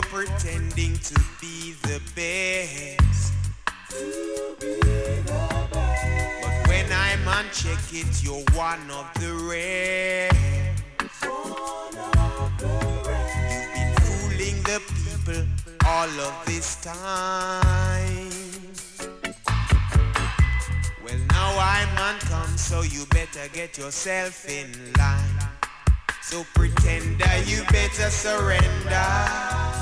pretending to be the best. But when I'm on check it, you're one of the rest. You've been fooling the people all of this time. Well, now I'm on come, so you better get yourself in line. So pretender, you better surrender.